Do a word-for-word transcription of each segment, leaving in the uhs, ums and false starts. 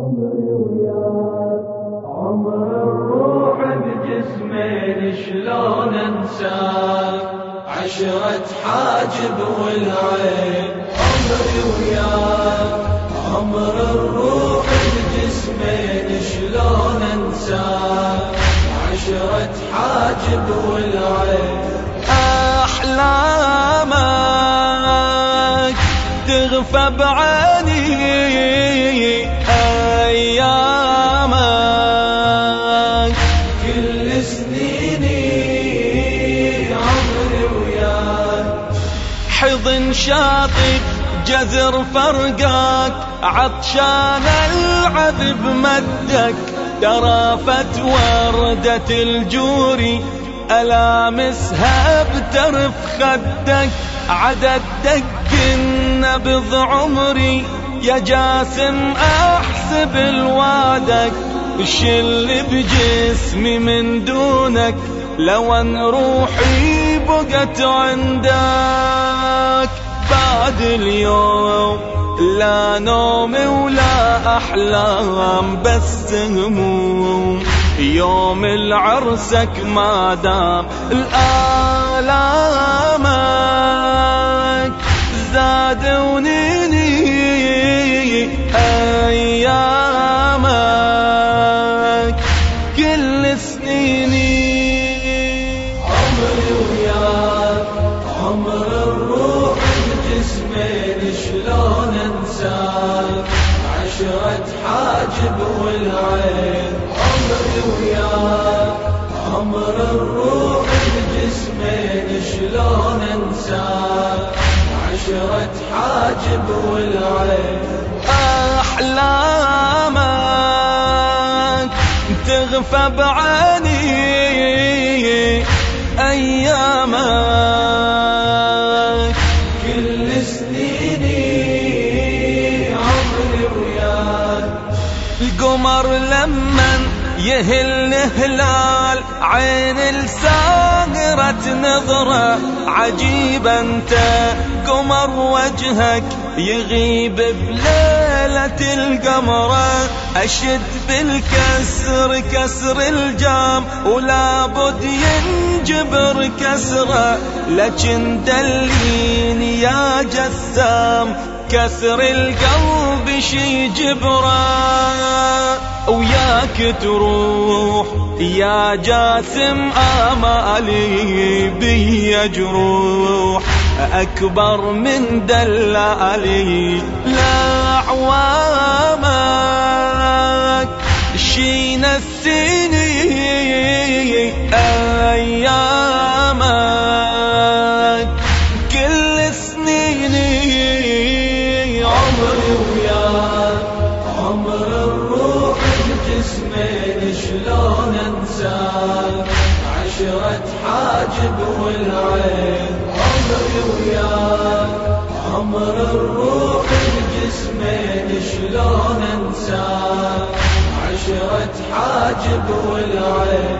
عمري وياك عمر الروح بجسمين شلون انساك عشرة حاجب والعين عمري وياك عمر الروح بجسمين شلون انساك عشرة حاجب والعين أحلامك تغفى بعيني أيامك كل سنيني عمري وياك حضن شاطئ جزر فرقاك عطشان العذب مدك ترافت وردة الجوري ألامسها بترف خدك عدد دق النبض عمري يا جاسم أحسب الوادك الشل بجسمي من دونك لو ان روحي بقت عندك بعد اليوم لا نوم ولا أحلام بس هموم يوم العرسك ما دام الآلامك زادونيني أيامك كل سنيني عمري وياك عمر الروح بجسمين شلون انساك عشرة حاجب والعين عمري وياك عمر الروح بجسمين شلون انساك عشرة حاجب والعين أحلامك تغفى بعيني أيامك كل سنيني عمري وياك القمر لمن يهل هلال عين الساهرة نظرة عجيبة انت قمر وجهك يغيب بليلة القمرة أشد بالكسر كسر الجام ولا بد ينجبر كسره لكن دليني يا جسام كسر القلب شي جبره وياك تروح يا جاسم آمالي بي جروح أكبر من دلالي لا أعوامك شي نسيني أيامك كل سنيني عمري وياك عمر الروح بجسمين شلون انساك عشرة حاجب والعين عمري وياك عمر الروح بجسمين شلون انساك عشرة حاجب والعين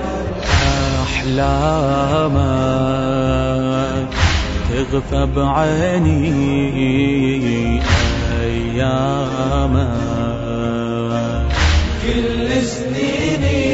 أحلامك تغفى بعيني أيامك كل سنيني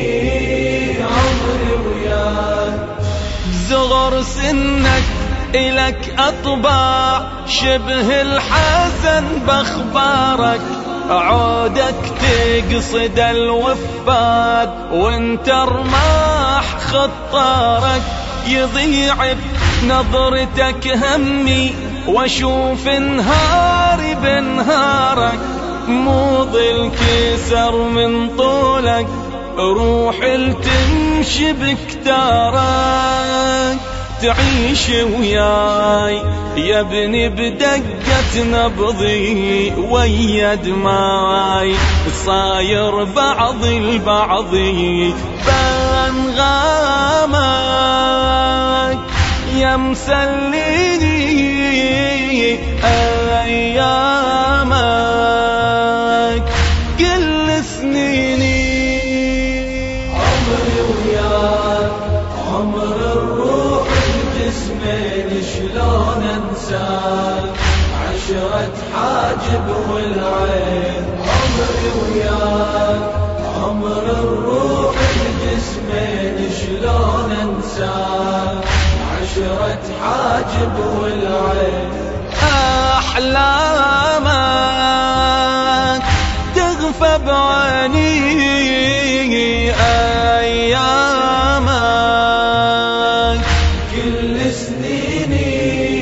عمري وياك زغر سنك إلك أطباع شبه الحسن بأخبارك عودك تقصد الوفاد وانت رماح خطارك يضيع بنظرتك همي واشوف نهاري بنهارك موض الكسر من طولك روح التمشي بكتارك تعيش وياي يا ابني بدقة نبضي ويا دماي صاير بعض البعضي بانغامك يا مسليني أيامك كل سنيني عمري وياك عمر الروح بجسمين شلون انساك عشرة حاجب والعين عمري وياك حاجب والعين. أحلامك تغفى بعيني أيامك كل سنيني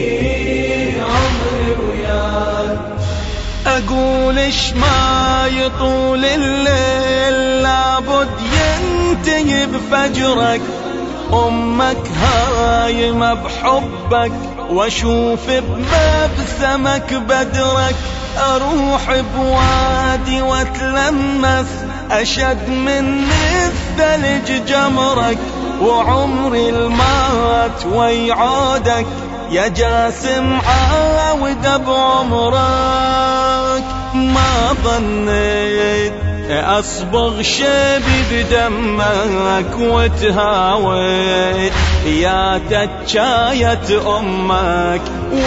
عمري وياك. أقول إيش ما يطول الليل لابد ينتهي بفجرك. أمك هايمة بحبك واشوف بمبسمك بدرك. أروح بوادي واتلمس أشد من الثلج جمرك. وعمري المات ويعودك يا جاسم عاود بعمرك. ما ظنيت أصبغ شبي بدمك وتهاويت يا تجاية أمك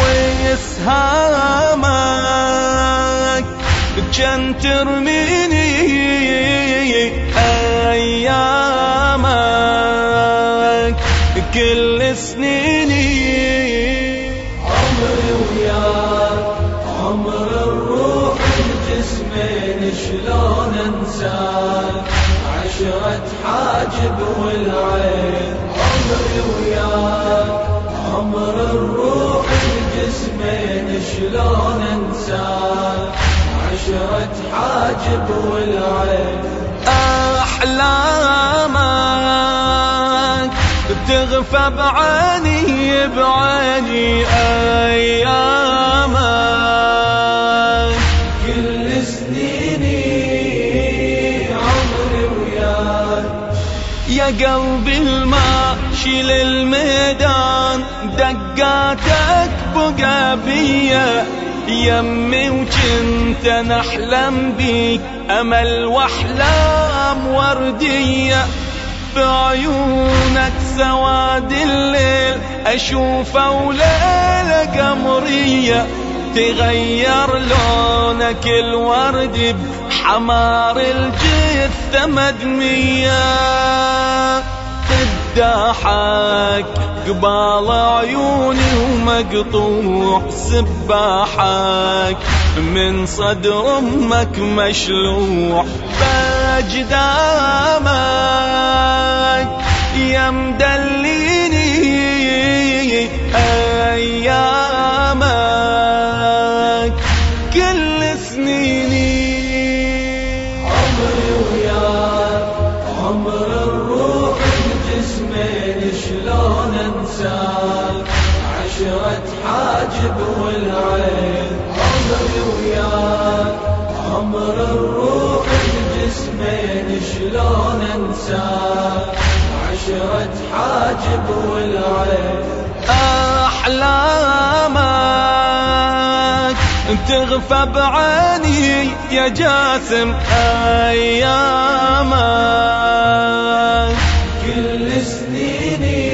وإسهامك. جن ترميني أيامك كل سنيني. عمري وياك عمر الروح الجسمين شلون انساك. عشرة حاجب والعين. عمري وياك عمر الروح الجسمين شلون انساك. عشرة حاجب والعين. أحلامك تغفى بعيني بعيني أيامك كل سنيني عمري وياك. يا قلبي الماشي للميدان دقاتك بقى بيا يمي وجنت نحلم بيك أمل وأحلام وردية. بعيونك سواد الليل أشوفه وليلة قمرية. تغير لونك الورد بحمار الجثة مدمية. قداحك قبال عيوني ومقطوع سباحك من صدر أمك مشلوع بأجدامك. يا مدليني أيامك كل سنيني. عمري وياك عمر الروح الجسمين شلون انساك. عشرة حاجب والعين. عمري وياك عمر الروح الجسمين شلون انساك. عشرة حاجب والعين. أحلامك تغفى بعيني يا جاسم أيامك كل سنيني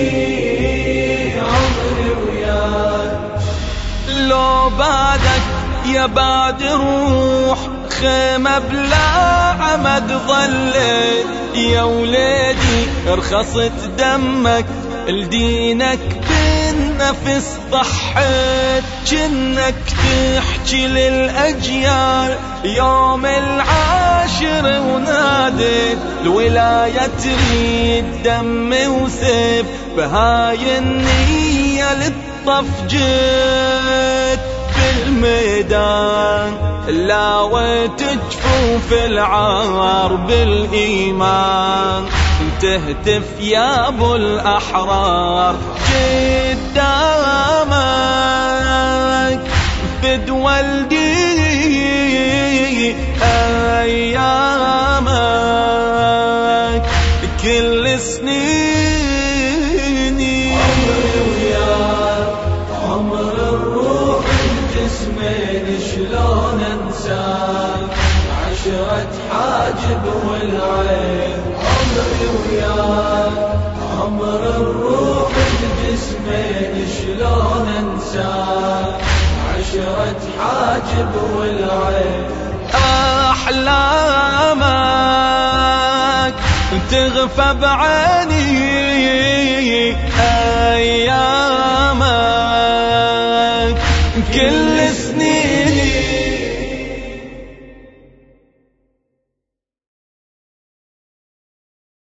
عمري وياك. لو بعدك يا بعد روح خيمة بلا عمد ظلت. يا وليدي رخصت دمك لدينك بالنفس ضحيت. جنك تحكي للأجيال يوم العاشر وناديت. الولاية تريد دم وسيف بهاي النية للطف جيت. بالميدان لاويت جفوف العار بالإيمان. تهتف يا ابو الأحرار قدامك فد والدي أيامك كل سنيني. عمري وياك عمر الروح الجسمين شلون انساك. عشرة حاجب والعين. عمري وياك عمر الروح الجسمين شلون انساك. عشرة حاجب والعين. أحلامك تغفى بعيني أيامك كل